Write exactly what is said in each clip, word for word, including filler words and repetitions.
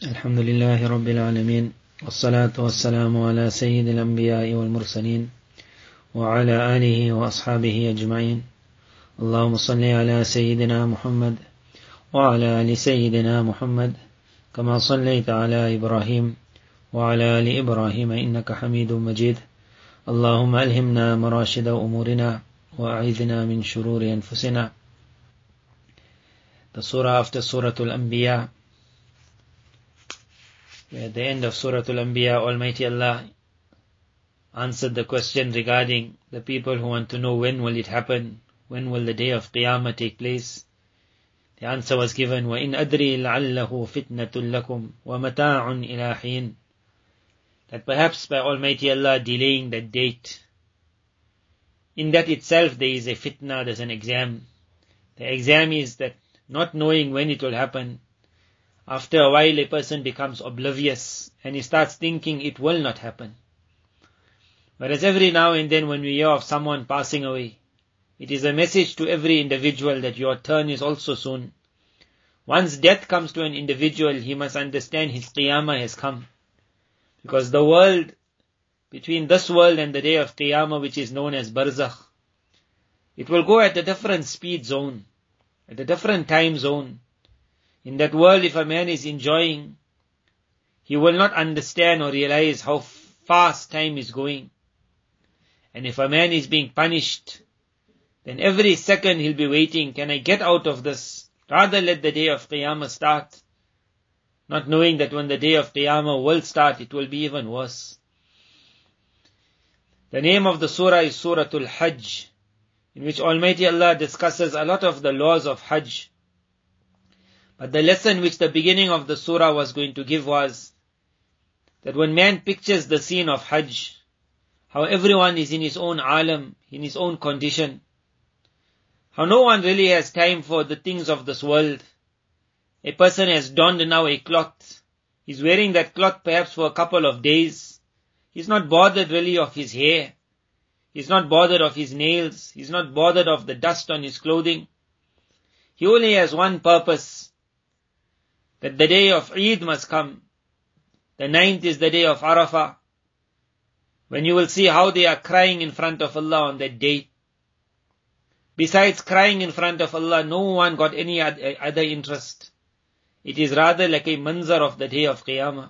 الحمد لله رب العالمين والصلاة والسلام على سيد الأنبياء والمرسلين وعلى آله وأصحابه أجمعين. اللهم صل على سيدنا محمد وعلى آل سيدنا محمد كما صليت على إبراهيم وعلى آل إبراهيم إنك حميد مجيد. اللهم ألهمنا مراشد أمورنا وأعذنا من شرور أنفسنا. The surah after Surah Al-Anbiya. At the end of Surah Al-Anbiya, Almighty Allah answered the question regarding the people who want to know when will it happen, when will the day of Qiyamah take place. The answer was given, وَإِنْ أَدْرِي لَعَلَّهُ فِتْنَةٌ لَكُمْ وَمَتَاعٌ إِلَى حِينٍ. That perhaps by Almighty Allah delaying that date, in that itself there is a fitna, there's an exam. The exam is that not knowing when it will happen. After a while a person becomes oblivious and he starts thinking it will not happen. Whereas every now and then when we hear of someone passing away, it is a message to every individual that your turn is also soon. Once death comes to an individual, he must understand his Qiyamah has come. Because the world, between this world and the day of Qiyamah, which is known as Barzakh, it will go at a different speed zone, at a different time zone. In that world, if a man is enjoying, he will not understand or realize how fast time is going. And if a man is being punished, then every second he'll be waiting, can I get out of this? Rather let the day of Qiyamah start. Not knowing that when the day of Qiyamah will start, it will be even worse. The name of the surah is Suratul Hajj, in which Almighty Allah discusses a lot of the laws of Hajj. But the lesson which the beginning of the surah was going to give was that when man pictures the scene of Hajj, how everyone is in his own alam, in his own condition, how no one really has time for the things of this world. A person has donned now a cloth. He's wearing that cloth perhaps for a couple of days. He's not bothered really of his hair. He's not bothered of his nails. He's not bothered of the dust on his clothing. He only has one purpose, that the day of Eid must come. The ninth is the day of Arafah, when you will see how they are crying in front of Allah on that day. Besides crying in front of Allah, no one got any other interest. It is rather like a manzar of the day of Qiyamah.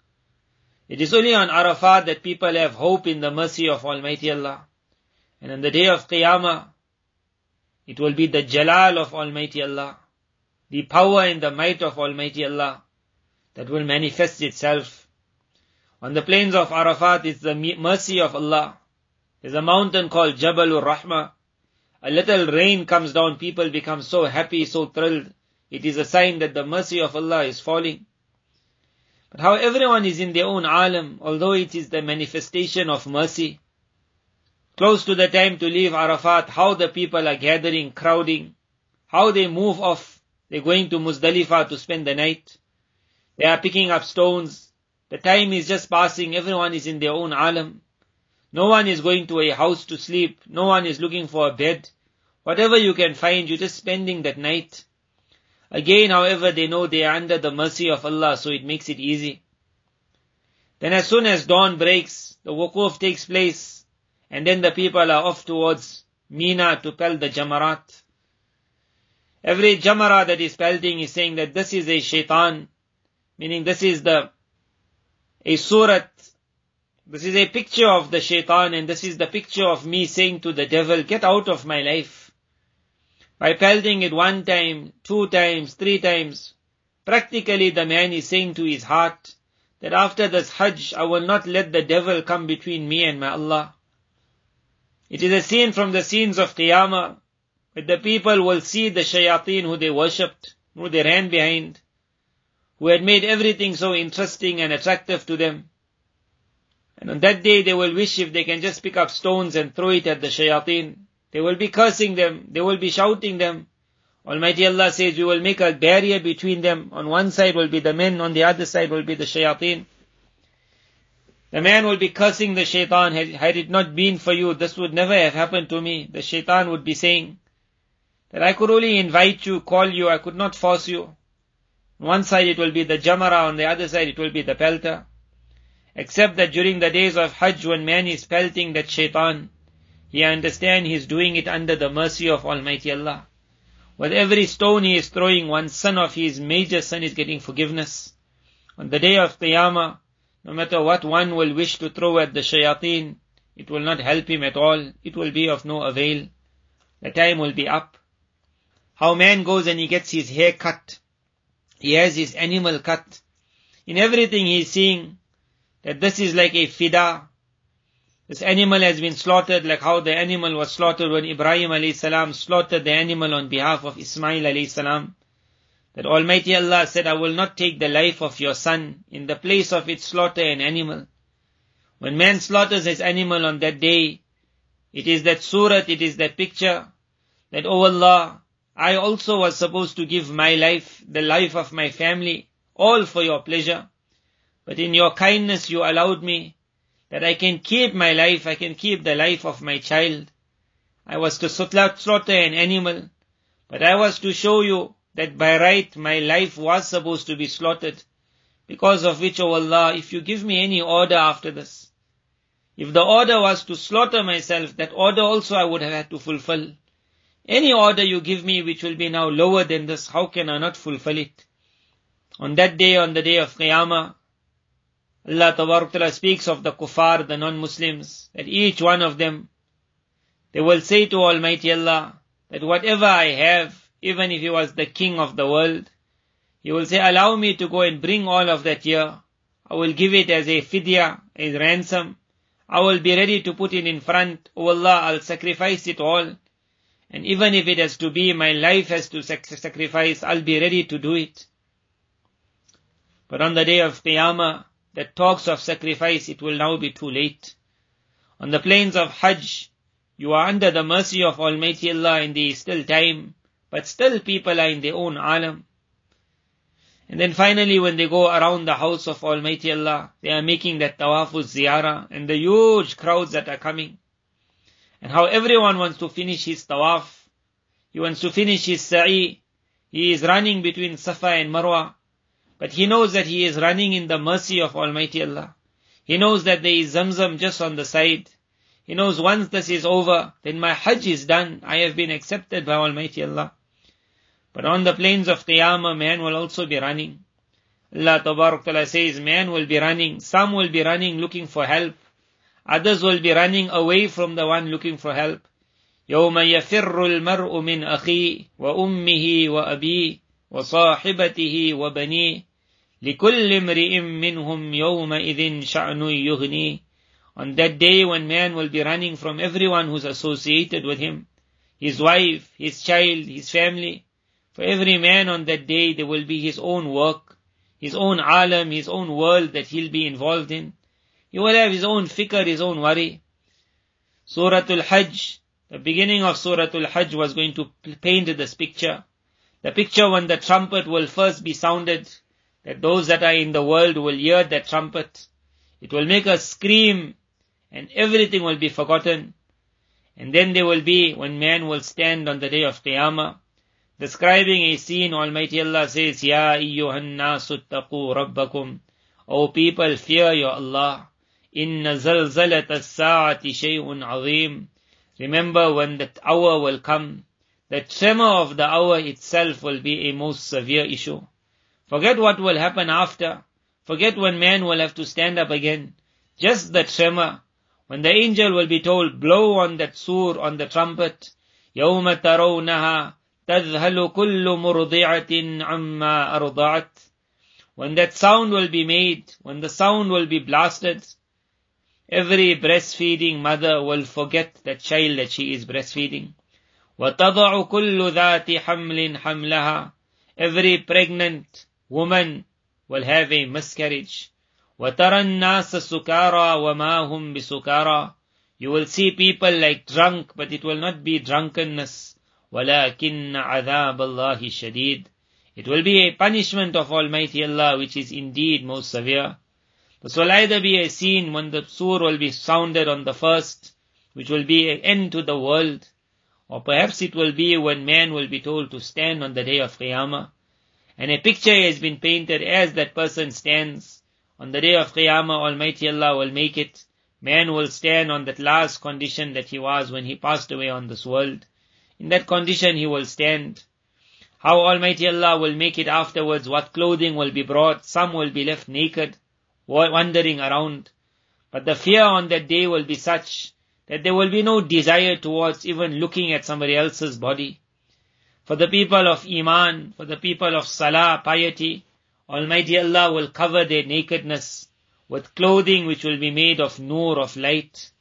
It is only on Arafat that people have hope in the mercy of Almighty Allah. And on the day of Qiyamah, it will be the jalal of Almighty Allah, the power and the might of Almighty Allah that will manifest itself. On the plains of Arafat is the mercy of Allah. There's a mountain called Jabalur Rahmah. A little rain comes down, people become so happy, so thrilled. It is a sign that the mercy of Allah is falling. But how everyone is in their own alam, although it is the manifestation of mercy. Close to the time to leave Arafat, how the people are gathering, crowding, how they move off. They're going to Muzdalifah to spend the night. They are picking up stones. The time is just passing. Everyone is in their own alam. No one is going to a house to sleep. No one is looking for a bed. Whatever you can find, you're just spending that night. Again, however, they know they are under the mercy of Allah, so it makes it easy. Then as soon as dawn breaks, the wuquf takes place, and then the people are off towards Mina to pelt the jamarat. Every jamara that is pelting is saying that this is a shaitan, meaning this is the a surat, this is a picture of the shaitan, and this is the picture of me saying to the devil, get out of my life. By pelting it one time, two times, three times, practically the man is saying to his heart that after this Hajj, I will not let the devil come between me and my Allah. It is a scene from the scenes of Qiyamah, where the people will see the shayateen who they worshipped, who they ran behind, who had made everything so interesting and attractive to them. And on that day they will wish if they can just pick up stones and throw it at the shayateen. They will be cursing them, they will be shouting them. Almighty Allah says, we will make a barrier between them. On one side will be the men, on the other side will be the shayateen. The man will be cursing the shaitan, had, had it not been for you, this would never have happened to me. The shaitan would be saying that I could only invite you, call you, I could not force you. On one side it will be the Jamara, on the other side it will be the pelter. Except that during the days of Hajj, when man is pelting that shaitan, he understands he is doing it under the mercy of Almighty Allah. With every stone he is throwing, one son of his major son is getting forgiveness. On the day of Qiyamah, no matter what one will wish to throw at the shayateen, it will not help him at all. It will be of no avail. The time will be up. How man goes and he gets his hair cut. He has his animal cut. In everything he is seeing that this is like a fida. This animal has been slaughtered like how the animal was slaughtered when Ibrahim alayhi salam slaughtered the animal on behalf of Ismail alayhi salam. That Almighty Allah said, I will not take the life of your son in the place of it slaughter an animal. When man slaughters his animal on that day, it is that surah, it is that picture, that, oh Allah, I also was supposed to give my life, the life of my family, all for your pleasure. But in your kindness you allowed me that I can keep my life, I can keep the life of my child. I was to slaughter an animal, but I was to show you that by right my life was supposed to be slaughtered, because of which, O Allah, if you give me any order after this, if the order was to slaughter myself, that order also I would have had to fulfill. Any order you give me which will be now lower than this, how can I not fulfill it? On that day, on the day of Qiyamah, Allah Tabarak Ta'ala speaks of the kuffar, the non-Muslims, that each one of them, they will say to Almighty Allah, that whatever I have, even if he was the king of the world, he will say, allow me to go and bring all of that here. I will give it as a fidya, as ransom. I will be ready to put it in front. Oh Allah, I'll sacrifice it all. And even if it has to be, my life has to sac- sacrifice, I'll be ready to do it. But on the day of Qiyamah, that talks of sacrifice, it will now be too late. On the plains of Hajj, you are under the mercy of Almighty Allah and there is still time, but still people are in their own alam. And then finally when they go around the house of Almighty Allah, they are making that tawafuz ziyarah and the huge crowds that are coming. And how everyone wants to finish his tawaf. He wants to finish his sa'i. He is running between Safa and Marwa. But he knows that he is running in the mercy of Almighty Allah. He knows that there is Zamzam just on the side. He knows once this is over, then my Hajj is done. I have been accepted by Almighty Allah. But on the plains of Qiyamah, man will also be running. Allah Tabarak Ta'ala says, man will be running. Some will be running looking for help. Others will be running away from the one looking for help. يَوْمَ يَفِرُّ الْمَرْءُ مِنْ أَخِيهِ وَأُمِّهِ وَأَبِيهِ وَصَاحِبَتِهِ وَبَنِيهِ لِكُلِّ امْرِئٍ مِّنْهُمْ يَوْمَئِذٍ شَأْنٌ يُغْنِيهِ. On that day when man will be running from everyone who's associated with him, his wife, his child, his family. For every man on that day there will be his own work, his own alam, his own world that he'll be involved in. He will have his own fikr, his own worry. Suratul Hajj, the beginning of Suratul Hajj was going to paint this picture. The picture when the trumpet will first be sounded, that those that are in the world will hear that trumpet. It will make us scream and everything will be forgotten. And then there will be, when man will stand on the day of Qiyamah, describing a scene, Almighty Allah says, Ya ayyuhan nasu ttaqu rabbakum. O people, fear your Allah. Inna zalzalat as-sa'ati shay'un azim. Remember when that hour will come, the tremor of the hour itself will be a most severe issue. Forget what will happen after. Forget when man will have to stand up again. Just the tremor. When the angel will be told, blow on that sur, on the trumpet. يَوْمَ تَرَوْنَهَا تَذْهَلُ كُلُّ مُرْضِعَةٍ عَمَّا أَرْضَعَتْ. When that sound will be made, when the sound will be blasted, every breastfeeding mother will forget that child that she is breastfeeding. وَتَضَعُ كُلُّ ذَاتِ حَمْلٍ حَمْلَهَا. Every pregnant woman will have a miscarriage. وَتَرَى النَّاسَ سُكَارَى وَمَا هُمْ بِسُكَارَى. You will see people like drunk, but it will not be drunkenness. وَلَكِنَّ عَذَابَ اللَّهِ شَدِيدٌ. It will be a punishment of Almighty Allah which is indeed most severe. This will either be a scene when the sur will be sounded on the first, which will be an end to the world, or perhaps it will be when man will be told to stand on the day of Qiyamah. And a picture has been painted as that person stands. On the day of Qiyamah, Almighty Allah will make it. Man will stand on that last condition that he was when he passed away on this world. In that condition he will stand. How Almighty Allah will make it afterwards, what clothing will be brought. Some will be left naked, wandering around. But the fear on that day will be such that there will be no desire towards even looking at somebody else's body. For the people of Iman, for the people of Salah, piety, Almighty Allah will cover their nakedness with clothing which will be made of nur, of light.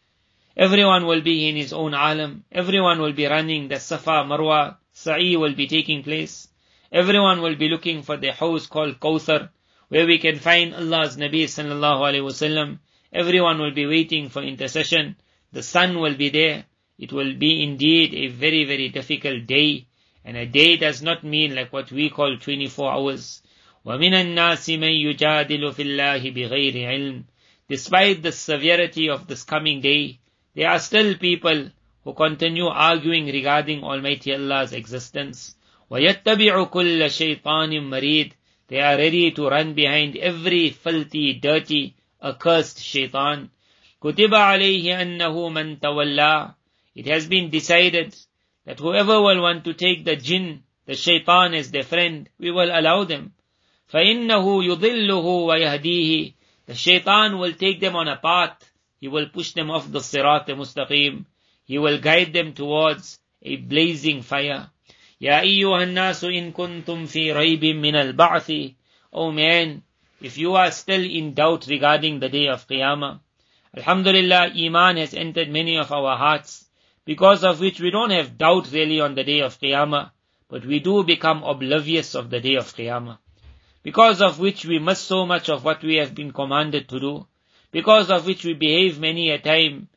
Everyone will be in his own alam. Everyone will be running the Safa, Marwa, Sa'i will be taking place. Everyone will be looking for the house called Kawthar, where we can find Allah's Nabi sallallahu alaihi wasallam. Everyone will be waiting for intercession. The sun will be there. It will be indeed a very, very difficult day. And a day does not mean like what we call twenty-four hours. وَمِنَ النَّاسِ مَن يُجَادِلُ فِي اللَّهِ بِغَيْرِ عِلْمٍ. Despite the severity of this coming day, there are still people who continue arguing regarding Almighty Allah's existence. وَيَتَّبِعُ كُلَّ شَيْطَانٍ مَرِيدٍ. They are ready to run behind every filthy, dirty, accursed shaitan. كُتِبَ عَلَيْهِ أَنَّهُ مَن تَوَلَّى. It has been decided that whoever will want to take the jinn, the shaitan as their friend, we will allow them. فَإِنَّهُ يُضِلُّهُ وَيَهْدِيهِ. The shaitan will take them on a path. He will push them off the sirat al-mustaqim. He will guide them towards a blazing fire. يَا أَيُّهَا النَّاسُ إِن كُنتُمْ فِي رَيْبٍ مِّنَ الْبَعْثِ. O man, if you are still in doubt regarding the day of Qiyamah, Alhamdulillah, Iman has entered many of our hearts, because of which we don't have doubt really on the day of Qiyamah, but we do become oblivious of the day of Qiyamah. Because of which we miss so much of what we have been commanded to do, because of which we behave many a time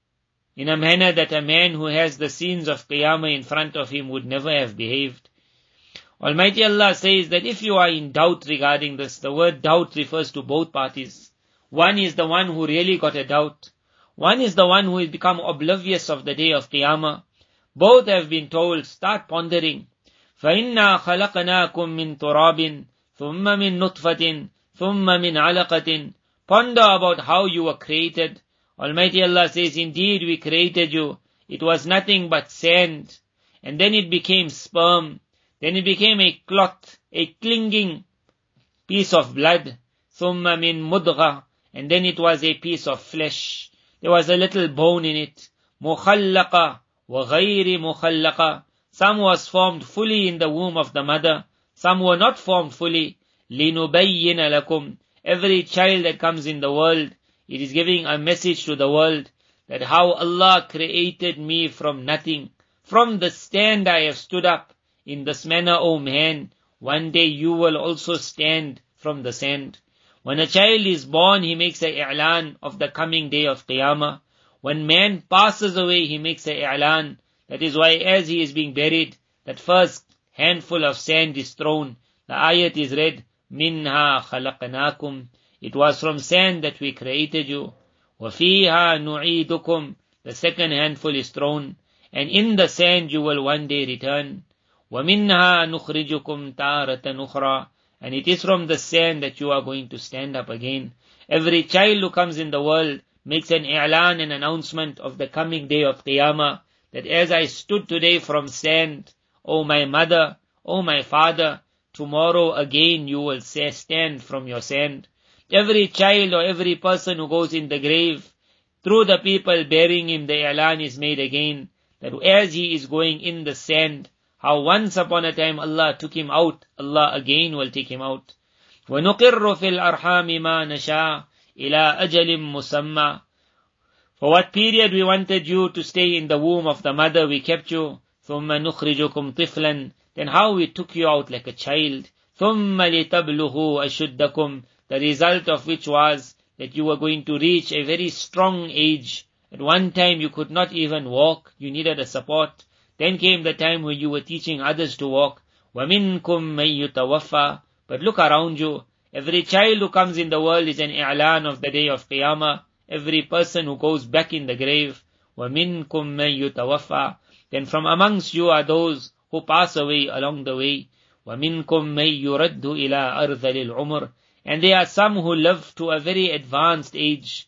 in a manner that a man who has the scenes of Qiyamah in front of him would never have behaved. Almighty Allah says that if you are in doubt regarding this, the word doubt refers to both parties. One is the one who really got a doubt. One is the one who has become oblivious of the day of Qiyamah. Both have been told, start pondering. فَإِنَّا خَلَقْنَاكُم مِّن تُرَابٍ ثُمَّ مِن نُطْفَةٍ ثُمَّ مِنْ عَلَقَةٍ. Ponder about how you were created. Almighty Allah says, indeed we created you. It was nothing but sand. And then it became sperm. Then it became a clot, a clinging piece of blood. ثُمَّ مِن مُدْغَةٍ. And then it was a piece of flesh. There was a little bone in it. مُخَلَّقَةٍ وَغَيْرِ مُخَلَّقَةٍ. Some was formed fully in the womb of the mother. Some were not formed fully. لِنُبَيِّنَ لَكُمْ. Every child that comes in the world, it is giving a message to the world that how Allah created me from nothing. From the stand I have stood up. In this manner, O man, one day you will also stand from the sand. When a child is born, he makes a i'lan of the coming day of Qiyamah. When man passes away, he makes a i'lan. That is why as he is being buried, that first handful of sand is thrown. The ayat is read, Minha khalaqnakum. It was from sand that we created you. وَفِيهَا نُعِيدُكُمْ. The second handful is thrown. And in the sand you will one day return. وَمِنْهَا نُخْرِجُكُمْ تَارَةً أُخْرَى. And it is from the sand that you are going to stand up again. Every child who comes in the world makes an i'lan, an announcement of the coming day of Qiyamah, that as I stood today from sand, O my mother, O my father, tomorrow again you will say, stand from your sand. Every child or every person who goes in the grave, through the people bearing him, the i'lan is made again, that as he is going in the sand, how once upon a time Allah took him out, Allah again will take him out. وَنُقِرُّ فِي الْأَرْحَامِ مَا نَشَاءُ إِلَىٰ أَجَلٍ مُسَمَّى. For what period we wanted you to stay in the womb of the mother, we kept you. ثُمَّ نُخْرِجُكُمْ طِفْلًا. Then how we took you out like a child. ثُمَّ لِتَبْلُغُوا أَشُدَّكُمْ. The result of which was that you were going to reach a very strong age. At one time you could not even walk, you needed a support. Then came the time when you were teaching others to walk. وَمِنْكُمْ مَن يُتَوَفَّى. But look around you. Every child who comes in the world is an i'lan of the day of Qiyamah. Every person who goes back in the grave. وَمِنْكُمْ مَن يُتَوَفَّى. Then from amongst you are those who pass away along the way. وَمِنْكُمْ مَنْ يُرَدُّ إِلَىٰ أَرْذَلِ الْعُمُرِ. And there are some who live to a very advanced age.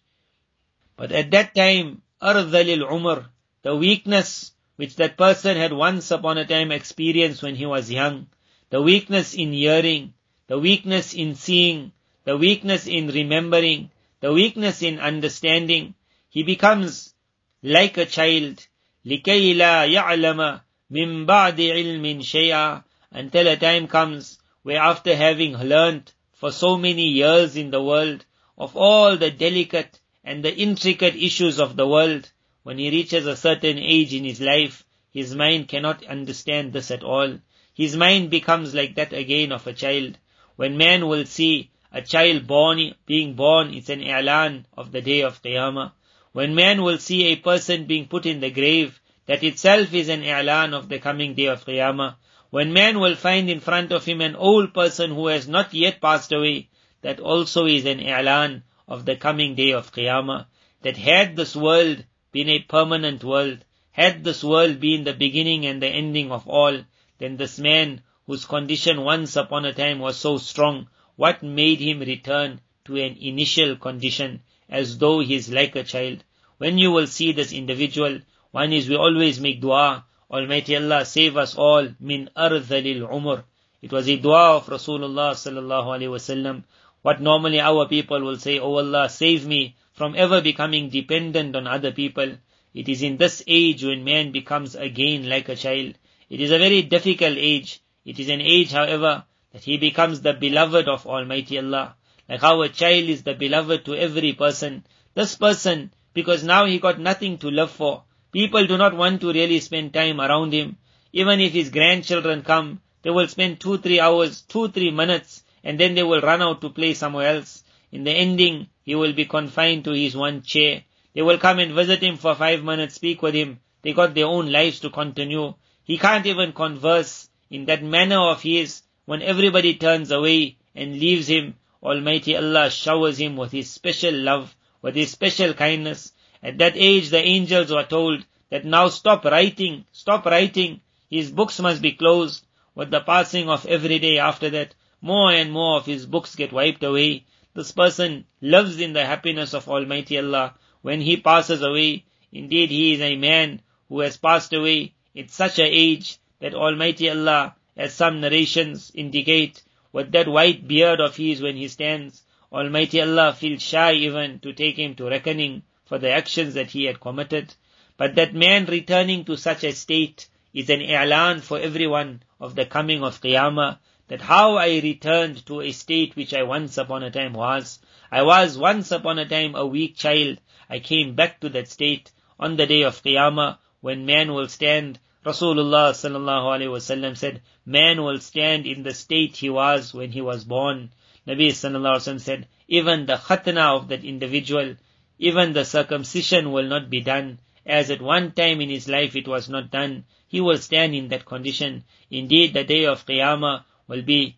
But at that time, أَرْذَلِ الْعُمُرِ, the weakness which that person had once upon a time experienced when he was young, the weakness in hearing, the weakness in seeing, the weakness in remembering, the weakness in understanding, he becomes like a child, لِكَيْ لَا يَعْلَمَ مِنْ بَعْدِ عِلْمٍ شَيْئًا, until a time comes where after having learnt for so many years in the world of all the delicate and the intricate issues of the world, when he reaches a certain age in his life, his mind cannot understand this at all. His mind becomes like that again of a child. When man will see a child born, being born, it's an i'lan of the day of Qiyamah. When man will see a person being put in the grave, that itself is an i'lan of the coming day of Qiyamah. When man will find in front of him an old person who has not yet passed away, that also is an i'lan of the coming day of Qiyamah. That had this world been a permanent world, had this world been the beginning and the ending of all, then this man whose condition once upon a time was so strong, what made him return to an initial condition as though he is like a child? When you will see this individual, one is we always make dua, Almighty Allah save us all min ardhalil umr. It was a dua of Rasulullah sallallahu alaihi wasallam. What normally our people will say, oh Allah, save me from ever becoming dependent on other people. It is in this age when man becomes again like a child. It is a very difficult age. It is an age, however, that he becomes the beloved of Almighty Allah. Like how a child is the beloved to every person. This person, because now he got nothing to live for, people do not want to really spend time around him. Even if his grandchildren come, they will spend two, three hours, two, three minutes, and then they will run out to play somewhere else. In the ending, he will be confined to his one chair. They will come and visit him for five minutes, speak with him. They got their own lives to continue. He can't even converse in that manner of his. When everybody turns away and leaves him, Almighty Allah showers him with His special love, with His special kindness. At that age, the angels were told that now stop writing, stop writing. His books must be closed. With the passing of every day after that, more and more of his books get wiped away. This person lives in the happiness of Almighty Allah. When he passes away, indeed he is a man who has passed away at such an age that Almighty Allah, as some narrations indicate, with that white beard of his when he stands, Almighty Allah feels shy even to take him to reckoning for the actions that he had committed. But that man returning to such a state is an i'lan for everyone of the coming of Qiyamah, that how I returned to a state which I once upon a time was. I was once upon a time a weak child. I came back to that state on the day of Qiyamah when man will stand. Rasulullah sallallahu alaihi wasallam said, man will stand in the state he was when he was born. Nabi sallallahu alaihi wasallam said, even the khatna of that individual, even the circumcision will not be done, as at one time in his life it was not done. He will stand in that condition. Indeed, the day of Qiyamah will be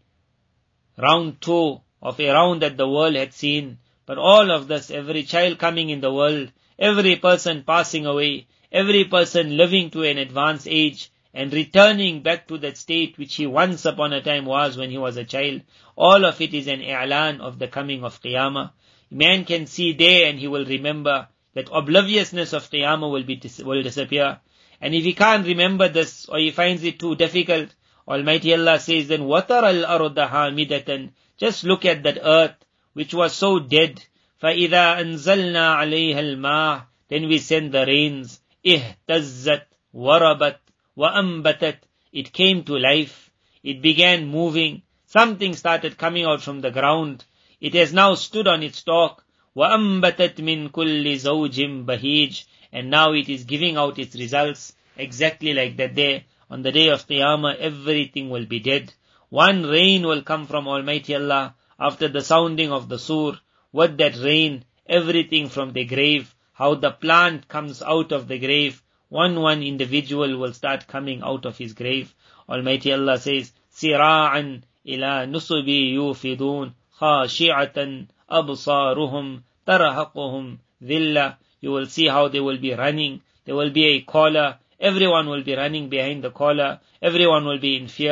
round two of a round that the world had seen. But all of this, every child coming in the world, every person passing away, every person living to an advanced age and returning back to that state which he once upon a time was when he was a child, all of it is an i'lan of the coming of Qiyamah. Man can see there and he will remember that obliviousness of Qiyamah will be will disappear. And if he can't remember this, or he finds it too difficult, Almighty Allah says, then وَتَرَى الْأَرْضَ حَامِدَةً, just look at that earth which was so dead. فَإِذَا أَنزَلْنَا عَلَيْهَا الْمَاءَ, then we send the rains. اهتزت وربت وأنبتت, it came to life, it began moving, something started coming out from the ground, it has now stood on its stalk. وأنبتت من كل زوج بهيج, and now it is giving out its results exactly like that there. On the day of Qiyamah, everything will be dead. One rain will come from Almighty Allah after the sounding of the sur. With that rain, everything from the grave, how the plant comes out of the grave, one one individual will start coming out of his grave. Almighty Allah says, سِرَاعًا إِلَى نُصُبِ يُوفِدُونَ خَاشِعَةً أَبْصَارُهُمْ تَرْهَقُهُمْ ذِلَّةً. You will see how they will be running. There will be a collar. Everyone will be running behind the collar. Everyone will be in fear.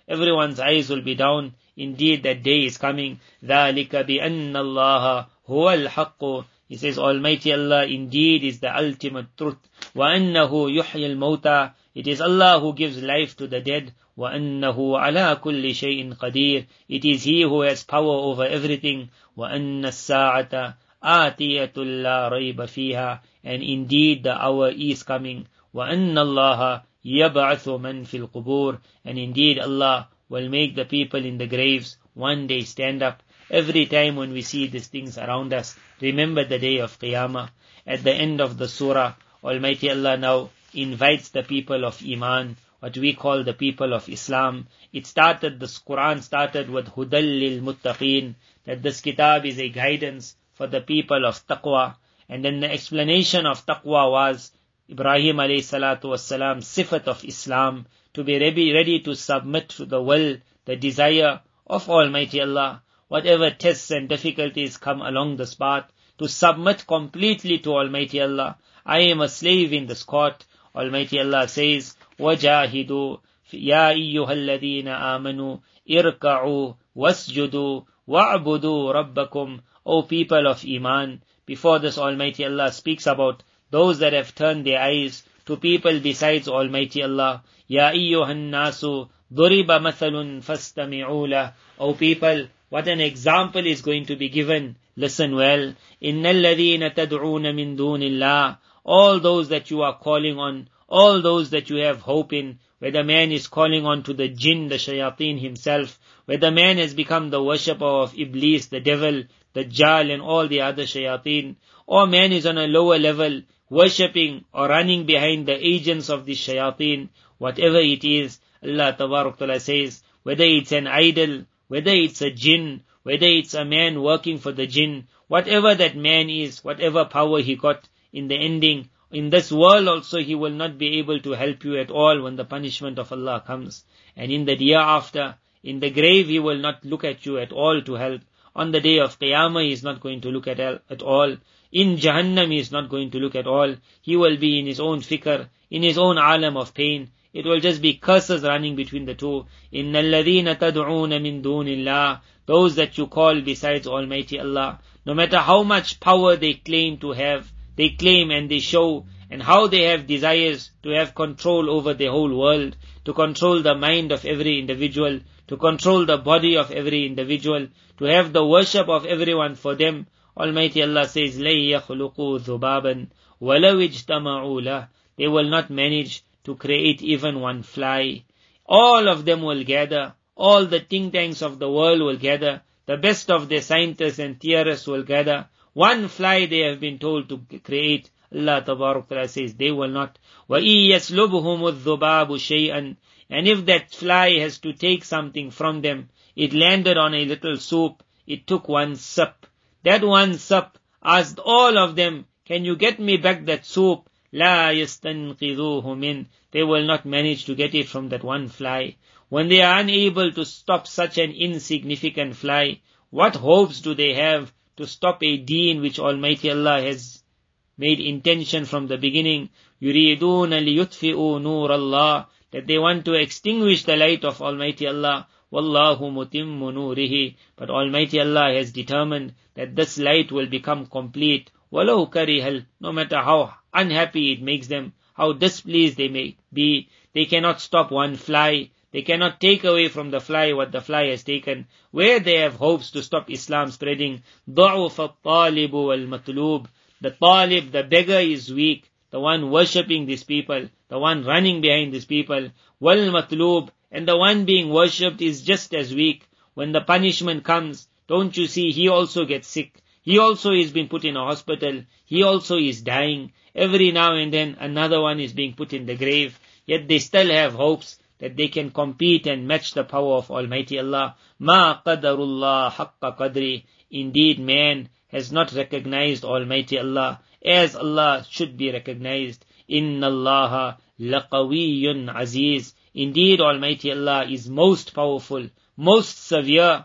everyone's eyes will be down. Indeed, that day is coming. ذَلِكَ بِأَنَّ اللَّهَ هُوَ الْحَقُّ. He says, Almighty Allah indeed is the ultimate truth. وَأَنَّهُ يُحْيِي الْمَوْتَى. It is Allah who gives life to the dead. وَأَنَّهُ عَلَى كُلِّ شَيْءٍ قَدِيرٌ. It is He who has power over everything. وَأَنَّ السَّاعَةَ آتِيَةٌ لَا رَيْبَ فِيهَا. And indeed the hour is coming. وَأَنَّ اللَّهَ يَبْعَثُ مَنْ فِي الْقُبُورِ. And indeed Allah will make the people in the graves one day stand up. Every time when we see these things around us, remember the day of Qiyamah. At the end of the surah, Almighty Allah now invites the people of Iman, what we call the people of Islam. It started, this Quran started with Hudal lil Muttaqeen, that this kitab is a guidance for the people of Taqwa. And then the explanation of Taqwa was Ibrahim alayhi salatu wassalam, sifat of Islam, to be ready, ready to submit to the will, the desire of Almighty Allah. Whatever tests and difficulties come along this path, to submit completely to Almighty Allah. I am a slave in this court. Almighty Allah says, وَجَاهِدُوا يَا أَيُّهَا الَّذِينَ آمَنُوا إِرْكَعُوا وَاسْجُدُوا وَاعْبُدُوا رَبَّكُمْ. O people of Iman, before this Almighty Allah speaks about those that have turned their eyes to people besides Almighty Allah. يَا أَيُّهَا النَّاسُ ضُرِبَ مَثَلٌ فَاسْتَمِعُوا لَهُ. O people, what an example is going to be given. Listen well. إِنَّ الَّذِينَ تَدْعُونَ مِن دُونِ اللَّهِ. All those that you are calling on, all those that you have hope in, whether man is calling on to the jinn, the shayateen himself, whether man has become the worshipper of Iblis, the devil, the Jal and all the other shayateen, or man is on a lower level, worshipping or running behind the agents of the shayateen, whatever it is, Allah Tabarak Ta'ala says, whether it's an idol, whether it's a jinn, whether it's a man working for the jinn, whatever that man is, whatever power he got, in the ending, in this world also he will not be able to help you at all when the punishment of Allah comes. And in the year after, in the grave he will not look at you at all to help. On the day of Qiyamah he is not going to look at, at all. In Jahannam he is not going to look at all. He will be in his own fikr, in his own alam of pain. It will just be curses running between the two. إِنَّ الَّذِينَ تَدْعُونَ مِن دُونِ اللَّهِ. Those that you call besides Almighty Allah, no matter how much power they claim to have, they claim and they show, and how they have desires to have control over the whole world, to control the mind of every individual, to control the body of every individual, to have the worship of everyone for them. Almighty Allah says, لَن يَخْلُقُوا ذُبَابًا وَلَوْ اجْتَمَعُوا لَهُ. They will not manage to create even one fly. All of them will gather, all the think tanks of the world will gather, the best of the scientists and theorists will gather. One fly they have been told to create. Allah Tabarak Ta'ala says they will not. وَإِن يَسْلُبْهُمُ الذُّبَابُ شَيْئًا. And if that fly has to take something from them, it landed on a little soup, it took one sip. That one sip asked all of them, can you get me back that soup? لَا يَسْتَنْقِذُوهُ مِنْ. They will not manage to get it from that one fly. When they are unable to stop such an insignificant fly, what hopes do they have to stop a deen which Almighty Allah has made intention from the beginning? يُرِيدُونَ لِيُطْفِئُوا نُورَ اللَّهِ. That they want to extinguish the light of Almighty Allah. وَاللَّهُ مُتِمُّ نُورِهِ. But Almighty Allah has determined that this light will become complete. وَلَوْ كَرِهَ. No matter how unhappy it makes them, how displeased they may be, they cannot stop one fly. They cannot take away from the fly what the fly has taken. Where they have hopes to stop Islam spreading, ضَعُفَ الطَّالِبُ وَالْمَطْلُوبُ. The talib, the beggar is weak. The one worshipping these people, the one running behind these people. وَالْمَطْلُوبُ. And the one being worshipped is just as weak. When the punishment comes, don't you see, he also gets sick. He also is being put in a hospital. He also is dying. Every now and then another one is being put in the grave. Yet they still have hopes that they can compete and match the power of Almighty Allah. مَا قَدَرُ اللَّهِ حَقَّ قَدْرِ. Indeed, man has not recognized Almighty Allah as Allah should be recognized. إِنَّ اللَّهَ لَقَوِيٌّ عَزِيزٌ. Indeed, Almighty Allah is most powerful, most severe.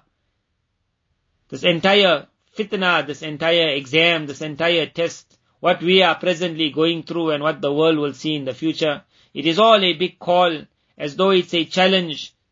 This entire fitna, this entire exam, this entire test, what we are presently going through and what the world will see in the future, it is all a big call, as though it's a challenge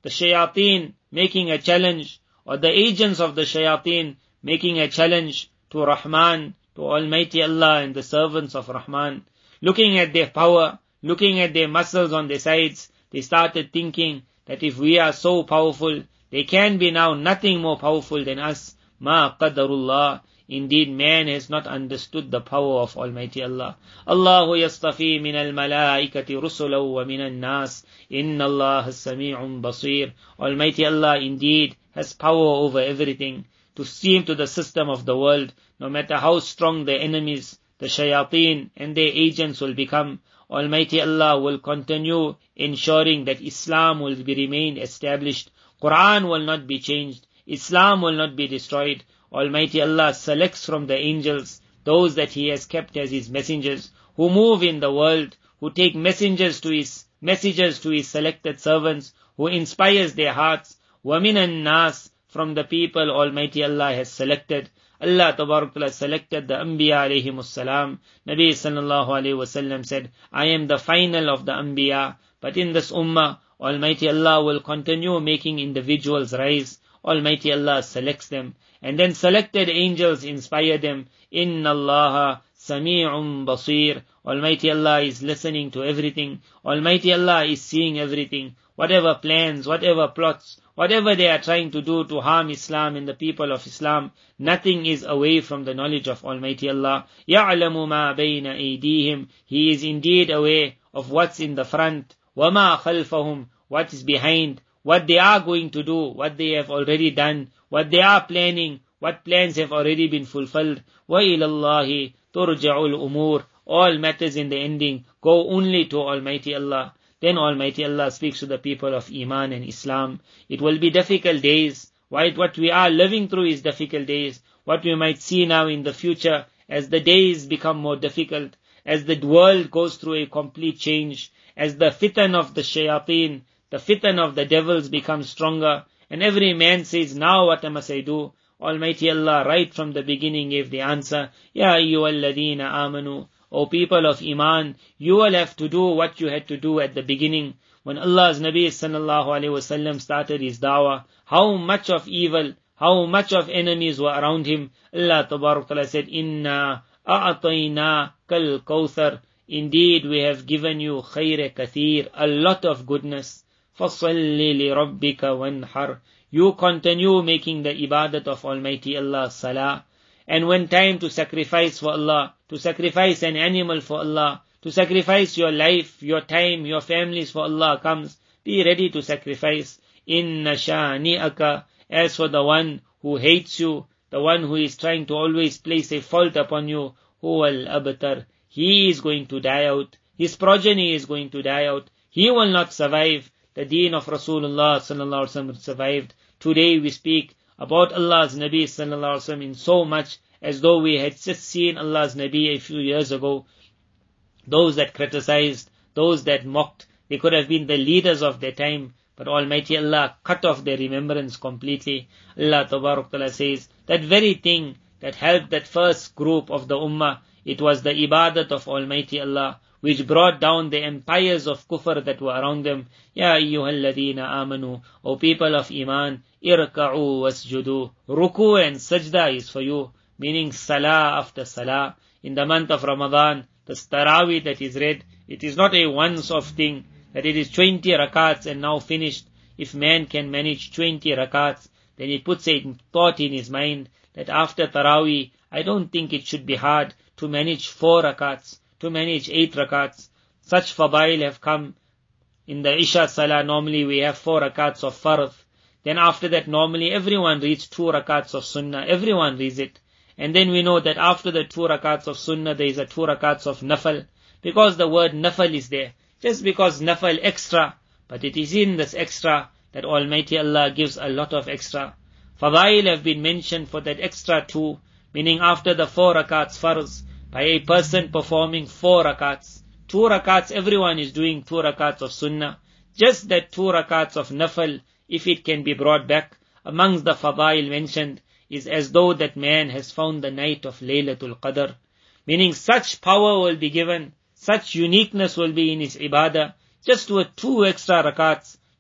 the shayateen making a challenge, or the agents of the shayateen making a challenge to Rahman, to Almighty Allah and the servants of Rahman. Looking at their power, looking at their muscles on their sides, they started thinking that if we are so powerful, there can be now nothing more powerful than us. Ma qadarullah. Indeed, man has not understood the power of Almighty Allah. Allahu yastafi min al-malaikati rusulaw wa min al-nas. Inna Allah as-sami'un basir. Almighty Allah indeed has power over everything. To see into the system of the world, no matter how strong the enemies, the shayateen and their agents will become, Almighty Allah will continue ensuring that Islam will be remain established. Quran will not be changed. Islam will not be destroyed. Almighty Allah selects from the angels those that He has kept as His messengers, who move in the world, who take messengers to His messages to His selected servants, who inspires their hearts. وَمِنَ النَّاسِ. From the people Almighty Allah has selected. Allah Tabarak Ta'ala selected the Anbiya alayhimus salam. Nabi sallallahu alayhi wa sallam said, I am the final of the Anbiya. But in this ummah, Almighty Allah will continue making individuals rise. Almighty Allah selects them. And then selected angels inspire them. Inna Allaha Sami'un Basir. Almighty Allah is listening to everything. Almighty Allah is seeing everything. Whatever plans, whatever plots, whatever they are trying to do to harm Islam and the people of Islam, nothing is away from the knowledge of Almighty Allah. يَعْلَمُ مَا بَيْنَ أَيْدِيهِمْ. He is indeed aware of what's in the front. وَمَا خَلْفَهُمْ. What is behind. What they are going to do. What they have already done. What they are planning. What plans have already been fulfilled. وَإِلَى اللَّهِ تُرْجَعُ الْأُمُورِ. All matters in the ending go only to Almighty Allah. Then Almighty Allah speaks to the people of Iman and Islam. It will be difficult days. Why? What we are living through is difficult days. What we might see now in the future as the days become more difficult, as the world goes through a complete change, as the fitan of the shayateen, the fitan of the devils becomes stronger, and every man says, now what must I do? Almighty Allah right from the beginning gave the answer, Ya ayyuhalladheena amanu. O people of Iman, you will have to do what you had to do at the beginning. When Allah's Nabi sallallahu alayhi wasallam started his dawah, how much of evil, how much of enemies were around him. Allah Tabarak Ta'ala said, Inna a'atayna kal kawthar. Indeed, we have given you khayr kathir, a lot of goodness. Fasalli li rabbika wanhar. You continue making the ibadat of Almighty Allah salah. And when time to sacrifice for Allah, to sacrifice an animal for Allah, to sacrifice your life, your time, your families for Allah comes, be ready to sacrifice. Inna shani'aka. As for the one who hates you, the one who is trying to always place a fault upon you, huwal abtar. He is going to die out. His progeny is going to die out. He will not survive. The deen of Rasulullah sallallahu alaihi wasallam survived. Today we speak about Allah's Nabi sallallahu alaihi wasallam in so much as though we had just seen Allah's Nabi a few years ago. Those that criticized, those that mocked, they could have been the leaders of their time, but Almighty Allah cut off their remembrance completely. Allah Tabarak Ta'ala says, that very thing that helped that first group of the Ummah, it was the ibadat of Almighty Allah, which brought down the empires of kufr that were around them. Ya ayyuhalladheena amanu. O people of Iman, irka'u wasjudu. Ruku and sajda is for you, meaning salah after salah. In the month of Ramadan, the Taraweeh that is read, it is not a once-off thing, that it is twenty rakats and now finished. If man can manage twenty rakats, then it puts a thought in his mind that after Taraweeh, I don't think it should be hard to manage four rakats, to manage eight rakats. Such fadail have come. In the Isha Salah, normally we have four rakats of Fardh. Then after that, normally everyone reads two rakats of Sunnah. Everyone reads it. And then we know that after the two rakats of Sunnah, there is a two rakats of Nafal. Because the word Nafal is there. Just because Nafal extra. But it is in this extra that Almighty Allah gives a lot of extra. Fadail have been mentioned for that extra two. Meaning after the four rakats Fardh, by a person performing four rakats. Two rakats, everyone is doing two rakats of Sunnah. Just that two rakats of Nafal, if it can be brought back, amongst the fadail mentioned, is as though that man has found the night of Laylatul Qadr. Meaning such power will be given, such uniqueness will be in his ibadah, just with two extra rakats,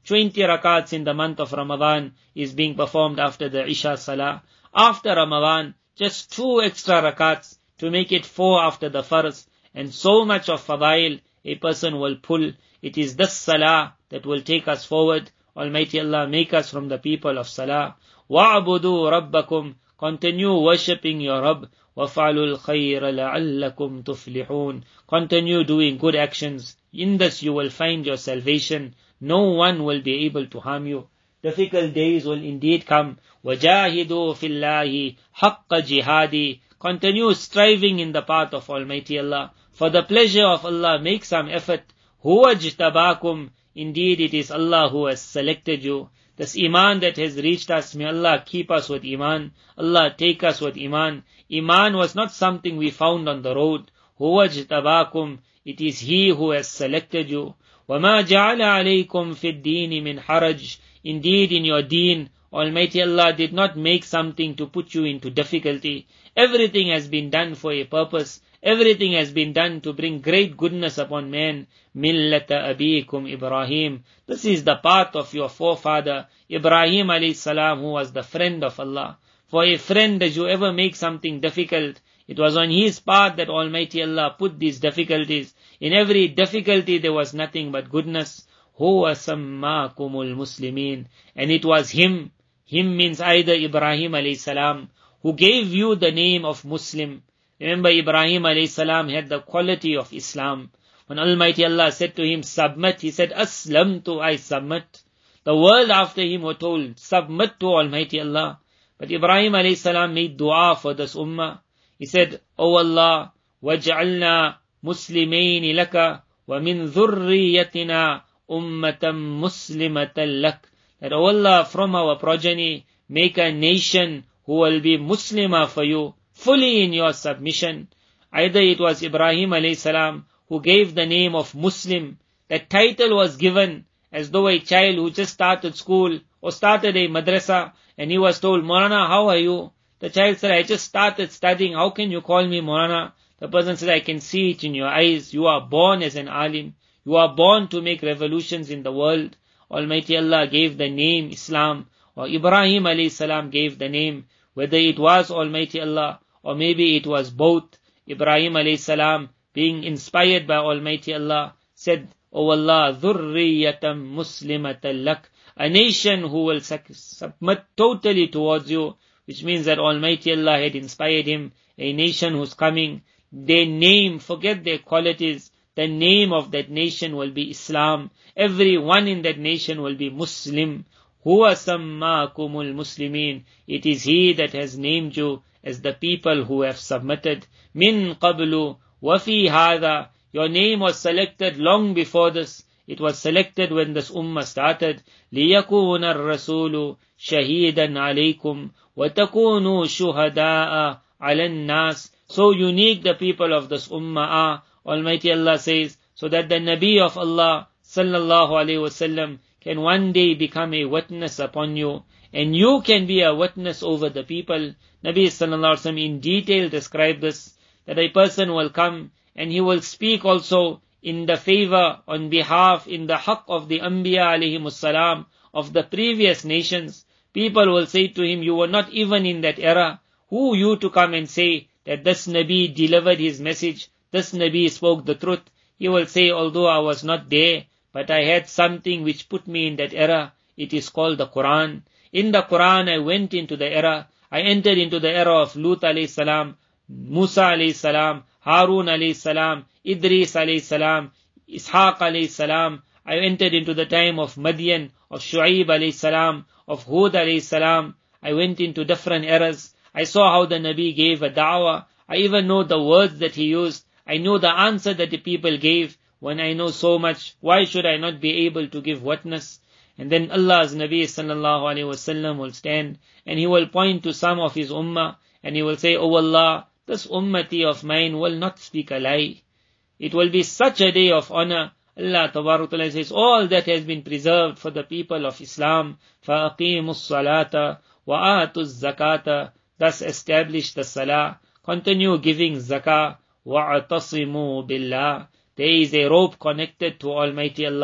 twenty rakats in the month of Ramadan is being performed after the Isha Salah. After Ramadan, just two extra rakats to make it four after the Farz. And so much of fadail a person will pull. It is this Salah that will take us forward. Almighty Allah make us from the people of Salah. وَعْبُدُوا رَبَّكُمْ Continue worshipping your Rabb. وَفَعْلُوا الْخَيْرَ لَعَلَّكُمْ تُفْلِحُونَ Continue doing good actions. In this you will find your salvation. No one will be able to harm you. Difficult days will indeed come. وَجَاهِدُوا فِي اللَّهِ حَقَّ جِهَادِ Continue striving in the path of Almighty Allah. For the pleasure of Allah, make some effort. هُوَ اجْتَبَاكُمْ Indeed, it is Allah who has selected you. This Iman that has reached us, may Allah keep us with Iman. Allah take us with Iman. Iman was not something we found on the road. هُوَ اجْتَبَاكُمْ It is He who has selected you. وَمَا جَعَلَ عَلَيْكُمْ فِي الدِّينِ مِنْ حَرَجٍ Indeed, in your deen, Almighty Allah did not make something to put you into difficulty. Everything has been done for a purpose. Everything has been done to bring great goodness upon man. مِلَّةَ أَبِيكُمْ Ibrahim. This is the path of your forefather, Ibrahim alayhi salam, who was the friend of Allah. For a friend, did you ever make something difficult? It was on his path that Almighty Allah put these difficulties. In every difficulty there was nothing but goodness. هُوَ سَمَّاكُمُ الْمُسْلِمِينَ And it was Him. Him means either Ibrahim alayhi salam, who gave you the name of Muslim. Remember, Ibrahim alayhi salam had the quality of Islam. When Almighty Allah said to him, submit, he said, Aslamtu, I submit. The world after him were told, submit to Almighty Allah. But Ibrahim alayhi salam made dua for this ummah. He said, O Allah, waj'alna muslimaini laka wa min dhurriyatina ummatan muslimatan lak. That, O Allah, from our progeny, make a nation who will be Muslimah for you, fully in your submission. Either it was Ibrahim alayhi salam who gave the name of Muslim. That title was given as though a child who just started school or started a madrasa and he was told, Maulana, how are you? The child said, I just started studying. How can you call me Maulana? The person said, I can see it in your eyes. You are born as an alim. You are born to make revolutions in the world. Almighty Allah gave the name Islam, or Ibrahim alayhi salam gave the name. Whether it was Almighty Allah or maybe it was both. Ibrahim alayhi salam, being inspired by Almighty Allah, said, O Allah, dhurriyatam muslimatan lak, a nation who will submit totally towards you, which means that Almighty Allah had inspired him, a nation who's coming. Their name, forget their qualities, the name of that nation will be Islam. Everyone in that nation will be Muslim. Huwa sammakumul muslimin. It is He that has named you as the people who have submitted. Min qablu wa fi hadha. Your name was selected long before this. It was selected when this ummah started. لِيَكُونَ الرَّسُولُ شَهِيدًا عَلَيْكُمْ وَتَكُونُوا شُهَدَاءَ عَلَى النَّاسِ. So unique the people of this ummah are. Almighty Allah says, so that the Nabi of Allah sallallahu alayhi wasallam can one day become a witness upon you, and you can be a witness over the people. Nabi sallallahu alayhi wasallam in detail described this, that a person will come and he will speak also in the favor, on behalf, in the haqq of the Anbiya alayhimus salam, of the previous nations. People will say to him, you were not even in that era. Who you to come and say that this Nabi delivered his message, this Nabi spoke the truth? He will say, although I was not there, but I had something which put me in that era. It is called the Quran. In the Quran I went into the era. I entered into the era of Lut alayhi salam, Musa alayhi salam, Harun alayhi salam, Idris alayhi salam, Ishaq alayhi salam. I entered into the time of Madian, of Shu'aib alayhi salam, of Hud alayhi salam. I went into different eras. I saw how the Nabi gave a da'wah. I even know the words that he used. I know the answer that the people gave. When I know so much, why should I not be able to give witness? And then Allah's Nabi sallallahu alayhi wasallam will stand and he will point to some of his ummah and he will say, Oh Allah, this ummati of mine will not speak a lie. It will be such a day of honor. Allah Tabaraka Ta'ala says, all that has been preserved for the people of Islam, فَأَقِيمُوا الصَّلَاةَ وَآتُوا الزَّكَاةَ. Thus establish the salah, continue giving zakah, وَاعْتَصِمُوا بِاللَّهِ. There is a rope connected to Almighty Allah.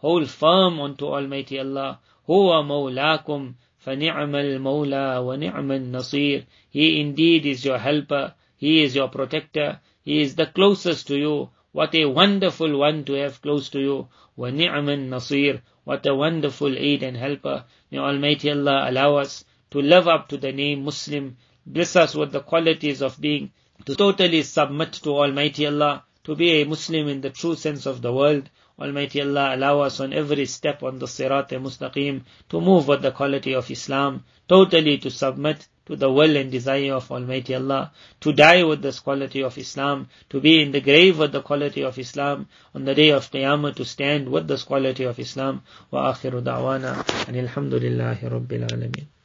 hold firm onto Almighty Allah. Huwa mawlakum فَنِعْمَ الْمَوْلَى وَنِعْمَ النَّصِيرُ. He indeed is your helper, He is your protector, He is the closest to you. What a wonderful one to have close to you. وَنِعْمَ النَّصِيرُ. What a wonderful aid and helper. May Almighty Allah allow us to live up to the name Muslim. Bless us with the qualities of being, to totally submit to Almighty Allah, to be a Muslim in the true sense of the word. Almighty Allah allow us on every step on the Sirat-e-Mustaqim to move with the quality of Islam, totally to submit to the will and desire of Almighty Allah, to die with this quality of Islam, to be in the grave with the quality of Islam, on the day of Qiyamah to stand with this quality of Islam. Wa akhiru da'wana and alhamdulillahi rabbil alameen.